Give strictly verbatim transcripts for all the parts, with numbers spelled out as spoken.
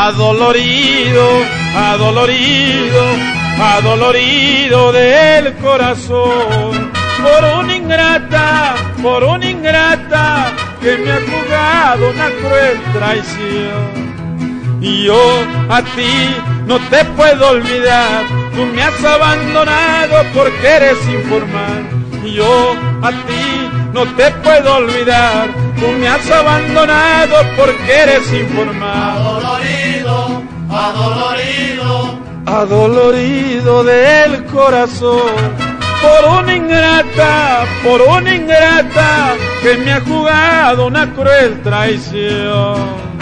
adolorido, adolorido, adolorido del corazón, por una ingrata, por una ingrata que me ha jugado una cruel traición. Y yo a ti no te puedo olvidar, tú me has abandonado porque eres informal. Y yo a ti no te puedo olvidar, tú me has abandonado porque eres informal. Adolorido, adolorido, adolorido del corazón, por una ingrata, por una ingrata que me ha jugado una cruel traición.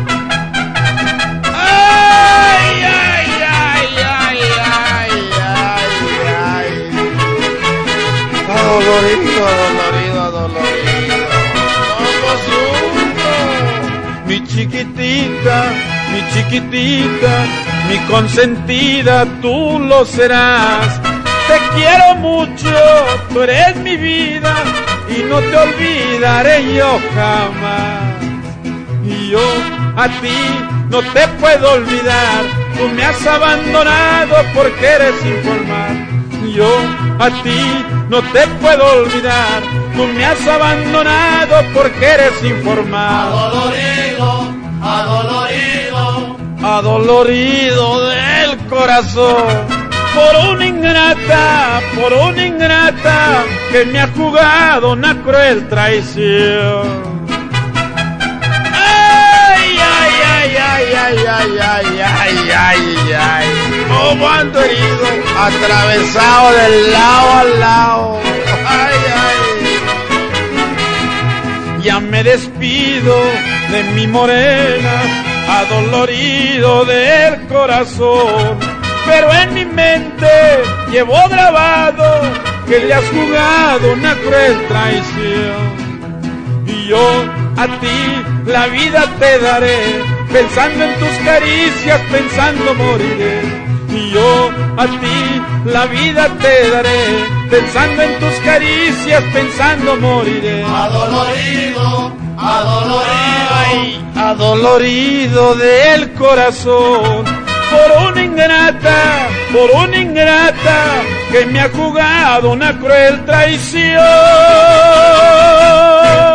Ay, ay, ay, ay, ay, ay, ay. Adolorido, adolorido, adolorido. ¿Cómo sufro? Mi chiquitita, mi chiquitita, mi consentida, tú lo serás. Te quiero mucho, tú eres mi vida y no te olvidaré yo jamás. Y yo a ti no te puedo olvidar, tú me has abandonado porque eres informal. Y yo a ti no te puedo olvidar, tú me has abandonado porque eres informal. adolorido, adolorido, adolorido del corazón, por una ingrata, por una ingrata que me ha jugado una cruel traición. Ay, ay, ay, ay, ay, ay, ay, ay, ay, ay, cómo ando herido, atravesado del lado al lado. Ay, ay. Ya me despido de mi morena, adolorido del corazón. Pero en mi mente llevo grabado que le has jugado una cruel traición. Y yo a ti la vida te daré, pensando en tus caricias, pensando moriré. Y yo a ti la vida te daré, pensando en tus caricias, pensando moriré. adolorido, adolorido, Ay, adolorido del corazón, por una ingrata, por una ingrata que me ha jugado una cruel traición.